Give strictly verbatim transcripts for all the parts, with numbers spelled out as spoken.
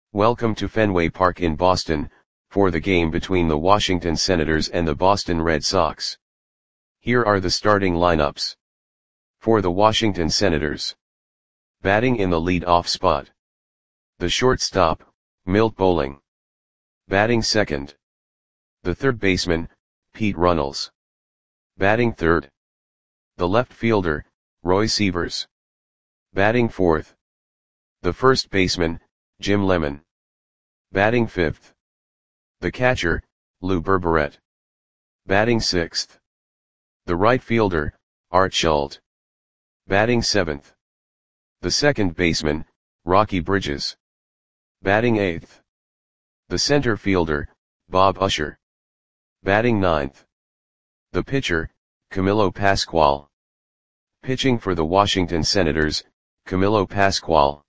Welcome to Fenway Park in Boston, for the game between the Washington Senators and the Boston Red Sox. Here are the starting lineups. For the Washington Senators. Batting in the lead-off spot. The shortstop, Milt Bowling. Batting second. The third baseman, Pete Runnels. Batting third. The left fielder, Roy Sievers. Batting fourth. The first baseman, Jim Lemon. Batting fifth. The catcher, Lou Berberet. Batting sixth. The right fielder, Art Schultz. Batting seventh. The second baseman, Rocky Bridges. Batting eighth. The center fielder, Bob Usher. Batting ninth. The pitcher, Camilo Pascual. Pitching for the Washington Senators, Camilo Pascual.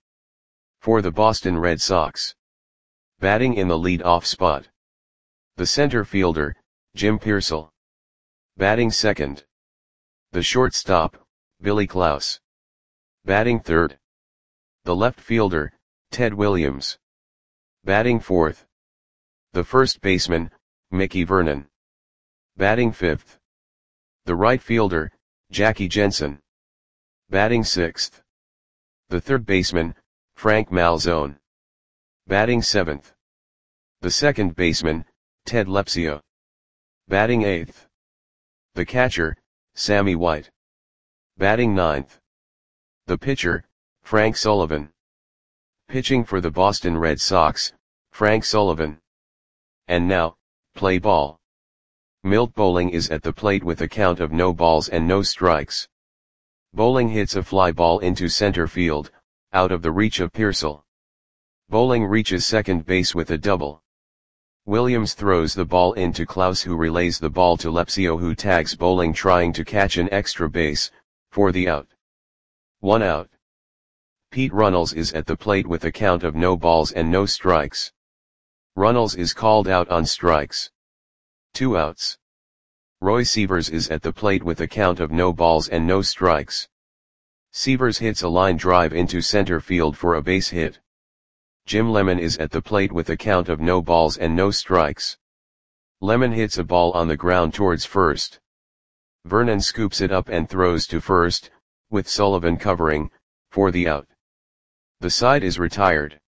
For the Boston Red Sox. Batting in the lead-off spot. The center fielder, Jim Piersall. Batting second. The shortstop, Billy Klaus. Batting third. The left fielder, Ted Williams. Batting fourth. The first baseman, Mickey Vernon. Batting fifth. The right fielder, Jackie Jensen. Batting sixth. The third baseman, Frank Malzone. Batting seventh. The second baseman, Ted Lepsio. Batting eighth. The catcher, Sammy White. Batting ninth. The pitcher, Frank Sullivan. Pitching for the Boston Red Sox, Frank Sullivan. And now, play ball. Milt Bowling is at the plate with a count of no balls and no strikes. Bowling hits a fly ball into center field, out of the reach of Piersall. Bowling reaches second base with a double. Williams throws the ball into Klaus, who relays the ball to Lepsio, who tags Bowling trying to catch an extra base, for the out. One out. Pete Runnels is at the plate with a count of no balls and no strikes. Runnels is called out on strikes. Two outs. Roy Sievers is at the plate with a count of no balls and no strikes. Sievers hits a line drive into center field for a base hit. Jim Lemon is at the plate with a count of no balls and no strikes. Lemon hits a ball on the ground towards first. Vernon scoops it up and throws to first, with Sullivan covering, for the out. The side is retired.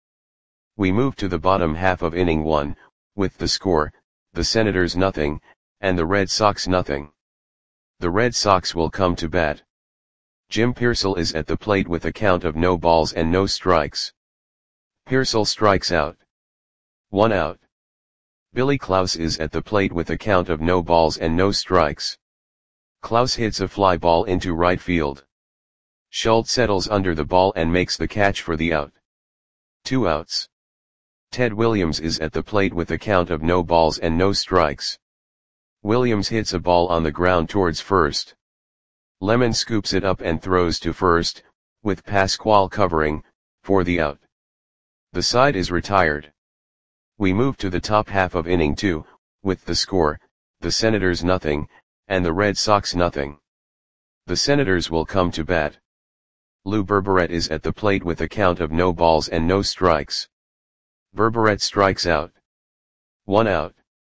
We move to the bottom half of inning one, with the score, the Senators nothing, and the Red Sox nothing. The Red Sox will come to bat. Jim Piersall is at the plate with a count of no balls and no strikes. Piersall strikes out. One out. Billy Klaus is at the plate with a count of no balls and no strikes. Klaus hits a fly ball into right field. Schultz settles under the ball and makes the catch for the out. Two outs. Ted Williams is at the plate with a count of no balls and no strikes. Williams hits a ball on the ground towards first. Lemon scoops it up and throws to first, with Pascual covering, for the out. The side is retired. We move to the top half of inning two, with the score, the Senators nothing, and the Red Sox nothing. The Senators will come to bat. Lou Berberet is at the plate with a count of no balls and no strikes. Berberet strikes out. One out.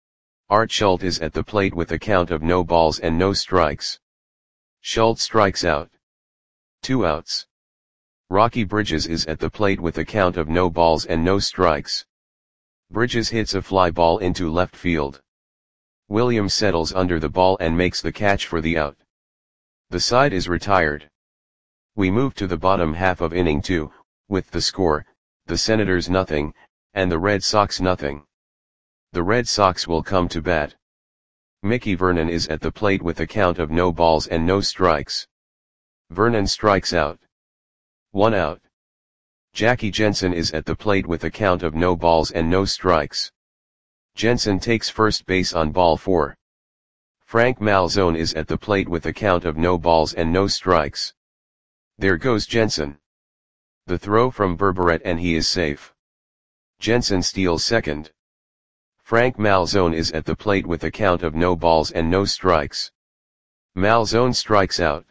Art Schultz is at the plate with a count of no balls and no strikes. Schultz strikes out. Two outs. Rocky Bridges is at the plate with a count of no balls and no strikes. Bridges hits a fly ball into left field. Williams settles under the ball and makes the catch for the out. The side is retired. We move to the bottom half of inning two, with the score, the Senators nothing, and the Red Sox nothing. The Red Sox will come to bat. Mickey Vernon is at the plate with a count of no balls and no strikes. Vernon strikes out. One out. Jackie Jensen is at the plate with a count of no balls and no strikes. Jensen takes first base on ball four. Frank Malzone is at the plate with a count of no balls and no strikes. There goes Jensen. The throw from Berberet and he is safe. Jensen steals second. Frank Malzone is at the plate with a count of no balls and no strikes. Malzone strikes out.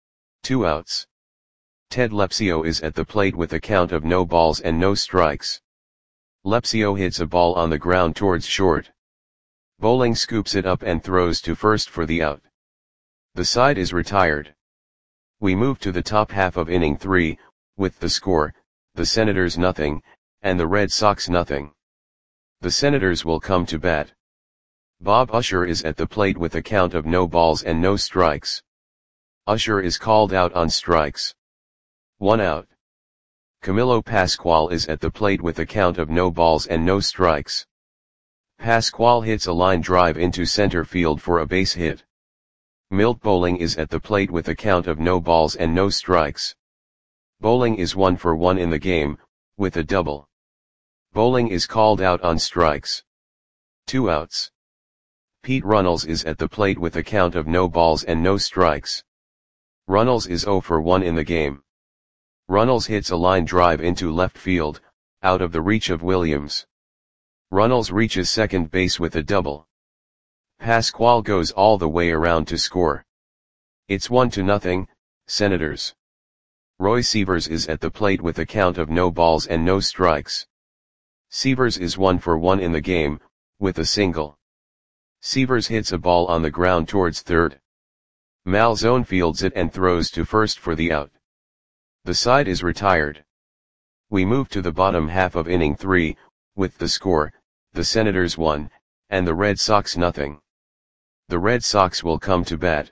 Two outs. Ted Lepsio is at the plate with a count of no balls and no strikes. Lepsio hits a ball on the ground towards short. Bowling scoops it up and throws to first for the out. The side is retired. We move to the top half of inning three, with the score, the Senators nothing, and the Red Sox nothing. The Senators will come to bat. Bob Usher is at the plate with a count of no balls and no strikes. Usher is called out on strikes. One out. Camilo Pascual is at the plate with a count of no balls and no strikes. Pascual hits a line drive into center field for a base hit. Milt Bowling is at the plate with a count of no balls and no strikes. Bowling is one for one in the game, with a double. Bowling is called out on strikes. Two outs. Pete Runnels is at the plate with a count of no balls and no strikes. Runnels is zero for one in the game. Runnels hits a line drive into left field, out of the reach of Williams. Runnels reaches second base with a double. Pascual goes all the way around to score. It's one to nothing, Senators. Roy Sievers is at the plate with a count of no balls and no strikes. Sievers is one for one in the game, with a single. Sievers hits a ball on the ground towards third. Malzone fields it and throws to first for the out. The side is retired. We move to the bottom half of inning three, with the score, the Senators one, and the Red Sox nothing. The Red Sox will come to bat.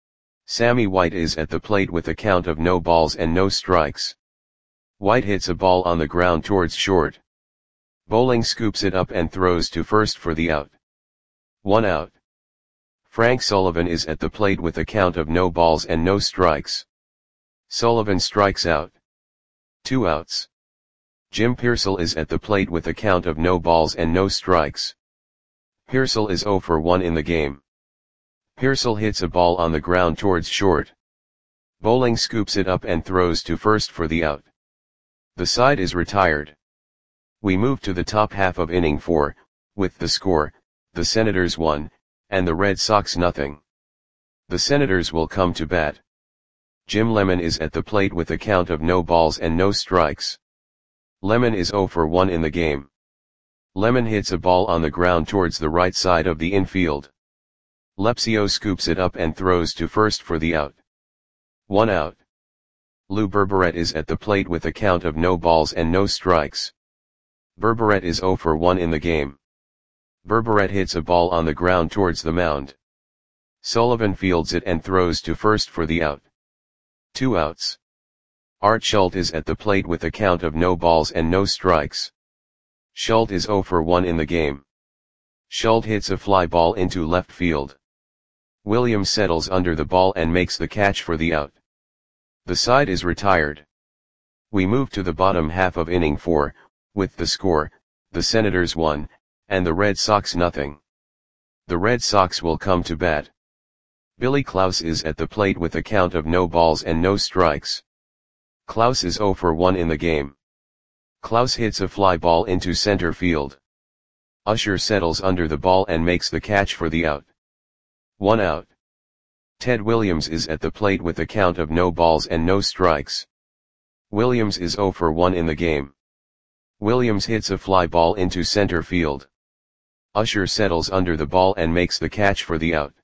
Sammy White is at the plate with a count of no balls and no strikes. White hits a ball on the ground towards short. Bowling scoops it up and throws to first for the out. One out. Frank Sullivan is at the plate with a count of no balls and no strikes. Sullivan strikes out. Two outs. Jim Piersall is at the plate with a count of no balls and no strikes. Piersall is zero for one in the game. Piersall hits a ball on the ground towards short. Bowling scoops it up and throws to first for the out. The side is retired. We move to the top half of inning four, with the score, the Senators one, and the Red Sox nothing. The Senators will come to bat. Jim Lemon is at the plate with a count of no balls and no strikes. Lemon is zero for one in the game. Lemon hits a ball on the ground towards the right side of the infield. Lepsio scoops it up and throws to first for the out. One out. Lou Berberet is at the plate with a count of no balls and no strikes. Berberet is zero for one in the game. Berberet hits a ball on the ground towards the mound. Sullivan fields it and throws to first for the out. Two outs. Art Schult is at the plate with a count of no balls and no strikes. Schult is zero for one in the game. Schult hits a fly ball into left field. Williams settles under the ball and makes the catch for the out. The side is retired. We move to the bottom half of inning four, with the score, the Senators one, and the Red Sox nothing. The Red Sox will come to bat. Billy Klaus is at the plate with a count of no balls and no strikes. Klaus is zero for one in the game. Klaus hits a fly ball into center field. Usher settles under the ball and makes the catch for the out. One out. Ted Williams is at the plate with a count of no balls and no strikes. Williams is zero for one in the game. Williams hits a fly ball into center field. Usher settles under the ball and makes the catch for the out.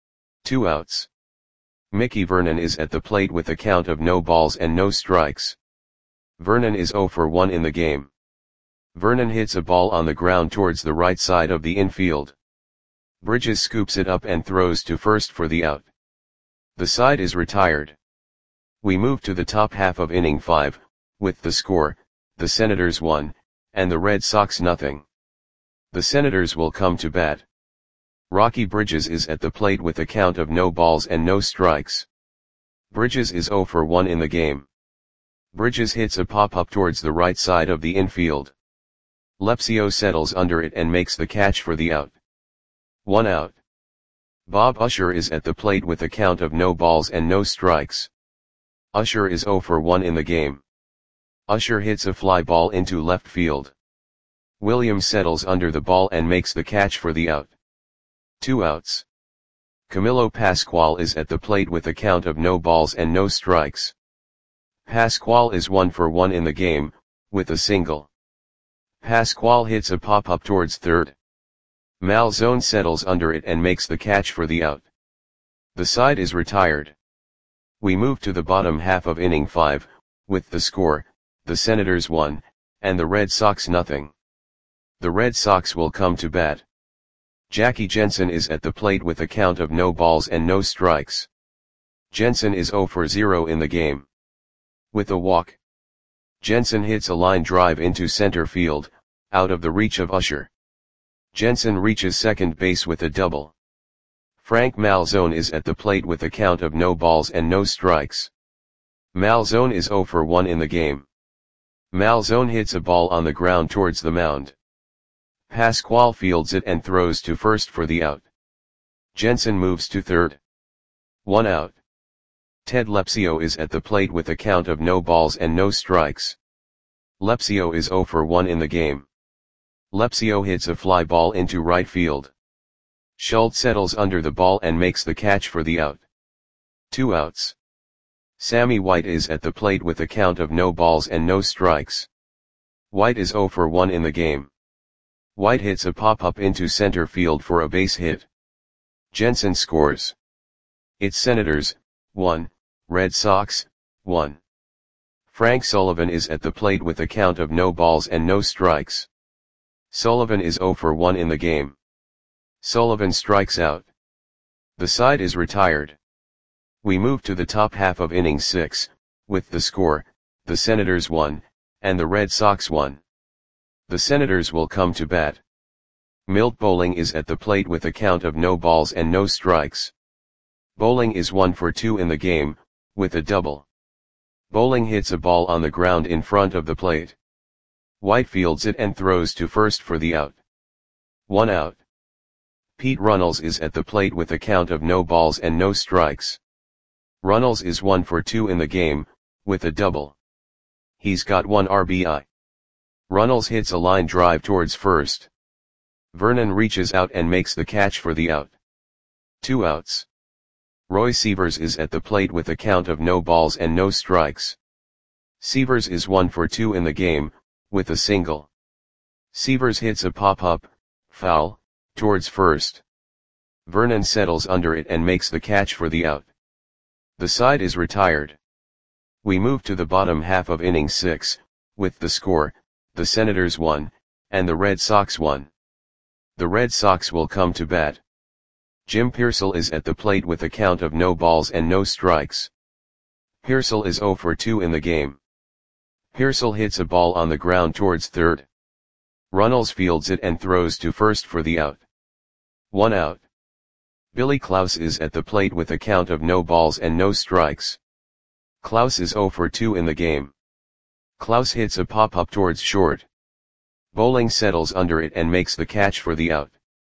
Two outs. Mickey Vernon is at the plate with a count of no balls and no strikes. Vernon is zero for one in the game. Vernon hits a ball on the ground towards the right side of the infield. Bridges scoops it up and throws to first for the out. The side is retired. We move to the top half of inning five, with the score, the Senators one, and the Red Sox nothing. The Senators will come to bat. Rocky Bridges is at the plate with a count of no balls and no strikes. Bridges is zero for one in the game. Bridges hits a pop-up towards the right side of the infield. Lepsio settles under it and makes the catch for the out. One out. Bob Usher is at the plate with a count of no balls and no strikes. Usher is zero for one in the game. Usher hits a fly ball into left field. Williams settles under the ball and makes the catch for the out. Two outs. Camilo Pascual is at the plate with a count of no balls and no strikes. Pascual is one for one in the game, with a single. Pascual hits a pop-up towards third. Malzone settles under it and makes the catch for the out. The side is retired. We move to the bottom half of inning five, with the score, the Senators one, and the Red Sox nothing. The Red Sox will come to bat. Jackie Jensen is at the plate with a count of no balls and no strikes. Jensen is zero for zero in the game. With a walk, Jensen hits a line drive into center field, out of the reach of Usher. Jensen reaches second base with a double. Frank Malzone is at the plate with a count of no balls and no strikes. Malzone is zero for one in the game. Malzone hits a ball on the ground towards the mound. Pascual fields it and throws to first for the out. Jensen moves to third. One out. Ted Lepsio is at the plate with a count of no balls and no strikes. Lepsio is zero for one in the game. Lepsio hits a fly ball into right field. Schultz settles under the ball and makes the catch for the out. Two outs. Sammy White is at the plate with a count of no balls and no strikes. White is zero for one in the game. White hits a pop-up into center field for a base hit. Jensen scores. It's Senators, one, Red Sox, one. Frank Sullivan is at the plate with a count of no balls and no strikes. Sullivan is zero for one in the game. Sullivan strikes out. The side is retired. We move to the top half of inning six, with the score, the Senators one, and the Red Sox one. The Senators will come to bat. Milt Bowling is at the plate with a count of no balls and no strikes. Bowling is one for two in the game, with a double. Bowling hits a ball on the ground in front of the plate. White fields it and throws to first for the out. One out. Pete Runnels is at the plate with a count of no balls and no strikes. Runnels is one for two in the game, with a double. He's got one R B I. Runnels hits a line drive towards first. Vernon reaches out and makes the catch for the out. Two outs. Roy Sievers is at the plate with a count of no balls and no strikes. Sievers is one for two in the game, with a single. Sievers hits a pop-up, foul, towards first. Vernon settles under it and makes the catch for the out. The side is retired. We move to the bottom half of inning six, with the score, the Senators one, and the Red Sox one. The Red Sox will come to bat. Jim Piersall is at the plate with a count of no balls and no strikes. Piersall is zero for two in the game. Piersall hits a ball on the ground towards third. Runnels fields it and throws to first for the out. One out. Billy Klaus is at the plate with a count of no balls and no strikes. Klaus is zero for two in the game. Klaus hits a pop-up towards short. Bowling settles under it and makes the catch for the out.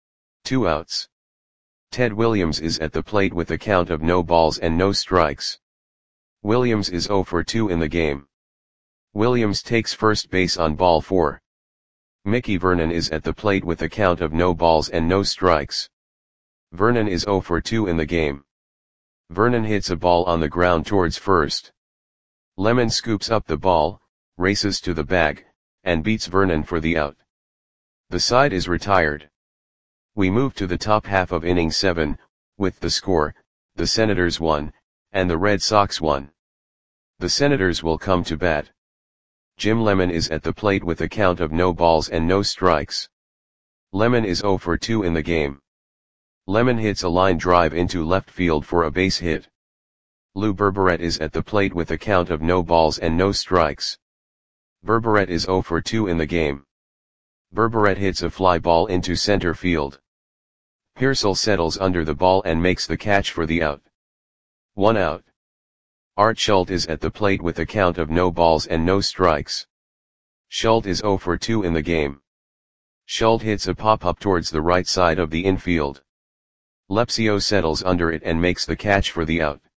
Two outs. Ted Williams is at the plate with a count of no balls and no strikes. Williams is zero for two in the game. Williams takes first base on ball four. Mickey Vernon is at the plate with a count of no balls and no strikes. Vernon is zero for two in the game. Vernon hits a ball on the ground towards first. Lemon scoops up the ball, races to the bag, and beats Vernon for the out. The side is retired. We move to the top half of inning seven, with the score, the Senators one, and the Red Sox one. The Senators will come to bat. Jim Lemon is at the plate with a count of no balls and no strikes. Lemon is zero for two in the game. Lemon hits a line drive into left field for a base hit. Lou Berberet is at the plate with a count of no balls and no strikes. Berberet is zero for two in the game. Berberet hits a fly ball into center field. Piersall settles under the ball and makes the catch for the out. One out. Art Schultz is at the plate with a count of no balls and no strikes. Schultz is zero for two in the game. Schultz hits a pop-up towards the right side of the infield. Lepsio settles under it and makes the catch for the out.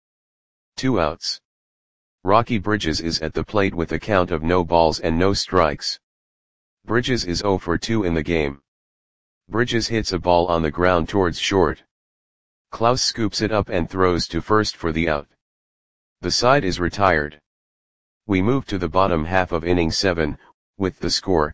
Two outs. Rocky Bridges is at the plate with a count of no balls and no strikes. Bridges is zero for two in the game. Bridges hits a ball on the ground towards short. Klaus scoops it up and throws to first for the out. The side is retired. We move to the bottom half of inning seven, with the score,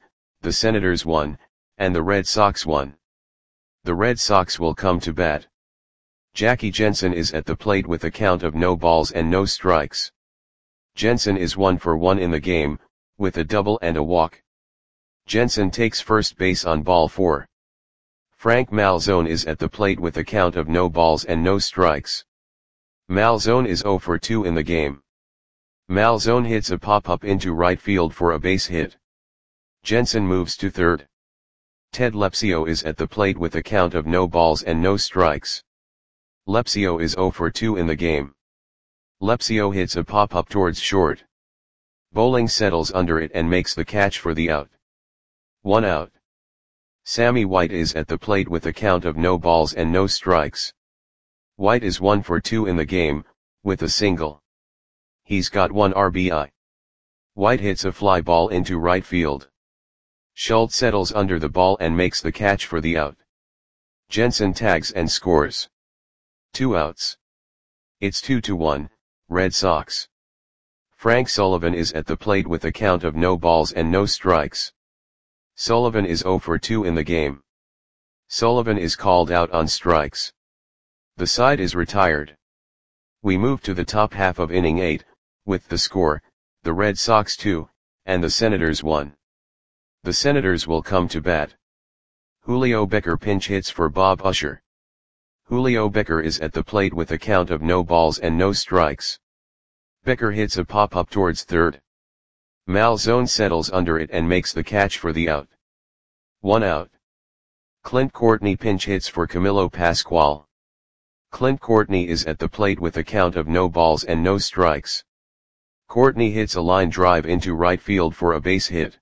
the Senators one, and the Red Sox one. The Red Sox will come to bat. Jackie Jensen is at the plate with a count of no balls and no strikes. Jensen is one for one in the game, with a double and a walk. Jensen takes first base on ball four. Frank Malzone is at the plate with a count of no balls and no strikes. Malzone is zero for two in the game. Malzone hits a pop-up into right field for a base hit. Jensen moves to third. Ted Lepsio is at the plate with a count of no balls and no strikes. Lepsio is zero for two in the game. Lepsio hits a pop-up towards short. Bowling settles under it and makes the catch for the out. One out. Sammy White is at the plate with a count of no balls and no strikes. White is one for two in the game, with a single. He's got one R B I. White hits a fly ball into right field. Schultz settles under the ball and makes the catch for the out. Jensen tags and scores. Two outs. It's two to one, Red Sox. Frank Sullivan is at the plate with a count of no balls and no strikes. Sullivan is zero for two in the game. Sullivan is called out on strikes. The side is retired. We move to the top half of inning eight, with the score, the Red Sox two, and the Senators one. The Senators will come to bat. Julio Becker pinch hits for Bob Usher. Julio Becker is at the plate with a count of no balls and no strikes. Becker hits a pop-up towards third. Malzone settles under it and makes the catch for the out. One out. Clint Courtney pinch hits for Camilo Pascual. Clint Courtney is at the plate with a count of no balls and no strikes. Courtney hits a line drive into right field for a base hit.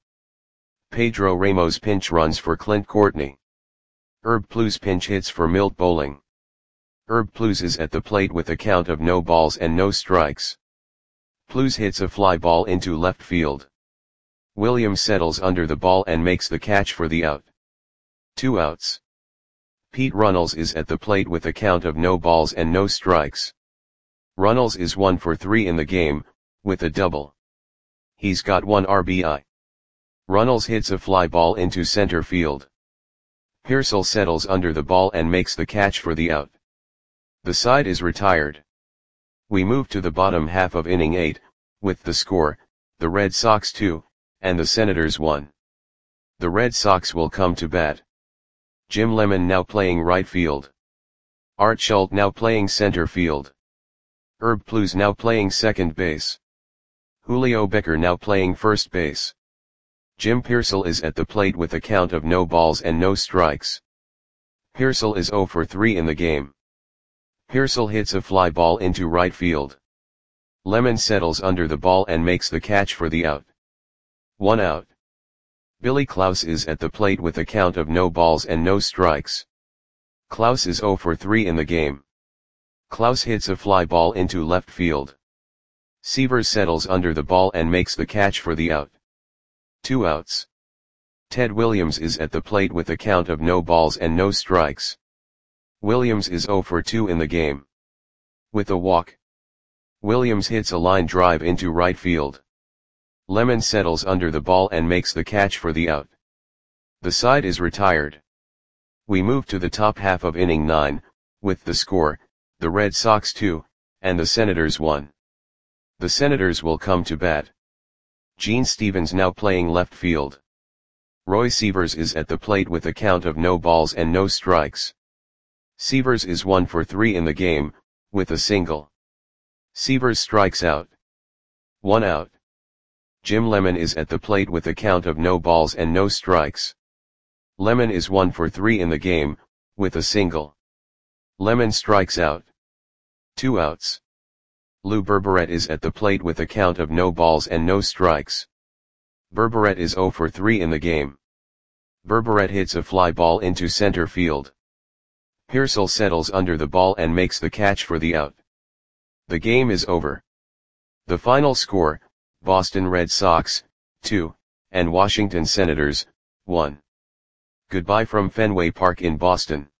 Pedro Ramos pinch runs for Clint Courtney. Herb Pluz pinch hits for Milt Bowling. Herb Pluz is at the plate with a count of no balls and no strikes. Pluz hits a fly ball into left field. Williams settles under the ball and makes the catch for the out. Two outs. Pete Runnels is at the plate with a count of no balls and no strikes. Runnels is one for three in the game, with a double. He's got one R B I. Runnels hits a fly ball into center field. Pearsall settles under the ball and makes the catch for the out. The side is retired. We move to the bottom half of inning eight, with the score, the Red Sox two, and the Senators one. The Red Sox will come to bat. Jim Lemon now playing right field. Art Schultz now playing center field. Herb Pluz now playing second base. Julio Becker now playing first base. Jim Pearsall is at the plate with a count of no balls and no strikes. Pearsall is zero for three in the game. Pearsall hits a fly ball into right field. Lemon settles under the ball and makes the catch for the out. One out. Billy Klaus is at the plate with a count of no balls and no strikes. Klaus is zero for three in the game. Klaus hits a fly ball into left field. Severs settles under the ball and makes the catch for the out. Two outs. Ted Williams is at the plate with a count of no balls and no strikes. Williams is zero for two in the game. With a walk. Williams hits a line drive into right field. Lemon settles under the ball and makes the catch for the out. The side is retired. We move to the top half of inning nine, with the score, the Red Sox two, and the Senators one. The Senators will come to bat. Gene Stevens now playing left field. Roy Severs is at the plate with a count of no balls and no strikes. Severs is one for three in the game, with a single. Severs strikes out. One out. Jim Lemon is at the plate with a count of no balls and no strikes. Lemon is one for three in the game, with a single. Lemon strikes out. Two outs. Lou Berberet is at the plate with a count of no balls and no strikes. Berberet is zero for three in the game. Berberet hits a fly ball into center field. Pearsall settles under the ball and makes the catch for the out. The game is over. The final score, Boston Red Sox, two, and Washington Senators, one. Goodbye from Fenway Park in Boston.